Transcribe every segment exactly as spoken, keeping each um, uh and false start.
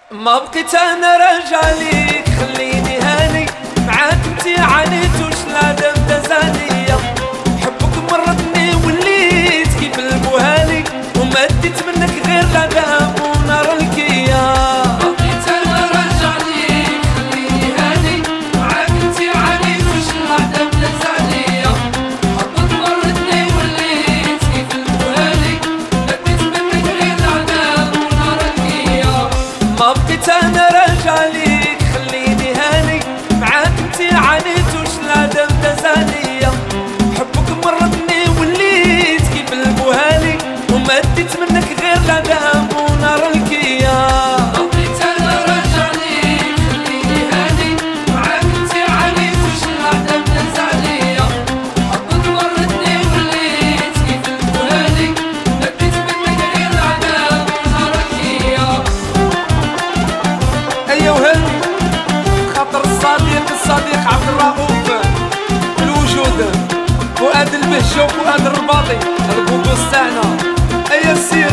ما بقيت انا راجع ليك، خليني هاني معاك انتي عانيت وش لا دم دزانية. حبك مرضني وليت كيف المهالي، وما اديت منك غير العذاب ونار الكيا. ما بقيت انا راجع ليك، خليني هاني معاك انتي عانيت وش لا دم دزانية. حبك مرضني وليت كيف المهالي، ما اديت منك غير العذاب ونار الكيا. ما بقيت انا راجع ليك، خليني هاني معاك انتي عانيت وش لا دم دزانية. حبك مرضني وليت كيف المهالي، وما اديت منك غير العذاب ونار الكيا. ما بقيت انا راجع ليك، خليني هاني معاك انتي عانيت وش لا دم دزانية. حبك مرضني وليت كيف المهالي، ما اديت منك غير العذاب ونار الكيا. ايا وهاني خاطر الصديق الصديق عبد الرؤوف في الوجود، فؤاد البهجة وفؤاد الرباطي البوبوس تاعنا. ايا السير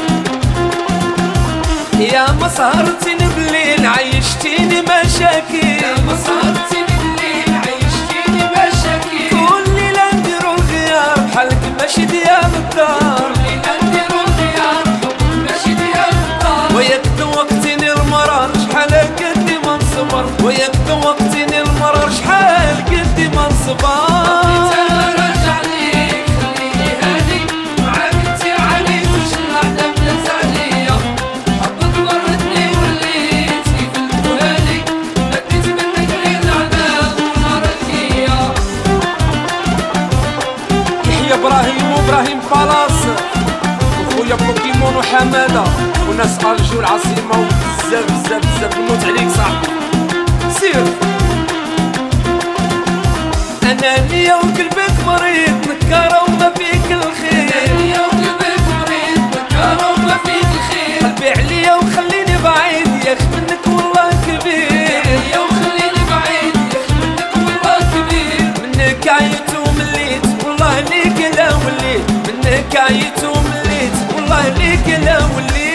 يا ما سهرتيني بالليل عيشتيني مشاكل، يا ما سهرتيني بالليل عيشتيني مشاكل. كل ليلة نديرو الغياب بحالك ماشي ديال الدار. كل ليلة نديرو الغياب حبك ماشي ديال الدار. وياك ذوقتيني المرار شحال قدي ما نصبر، وياك ذوقتيني المرار شحال قدي ما نصبر. بقيت انا راجع ليك، خليني هاني معاك انتي عانيت وش لا دم دزانية. حبك مرضني وليت كيف المهالي، ما اديت منك غير العذاب ونار الكيا. يحيى ابراهيم وابراهيم بالاص وخويا بوكيمون وحماده وناس الجو العاصمه وبزاف بزاف بزاف نموت عليك صاحبي. سير انانيه وقلبك مريض نكاره وما فيك الخير. انانية وقلبك مريض نكارة وما فيك الخير. قلبي عليا وخليني بعيد ياك منك والله كبير. عليا وخليني بعيد ياك منك والله كبير. منك عيت ومليت والله ليك لا وليت، منك عيت ومليت والله ليك لا وليت.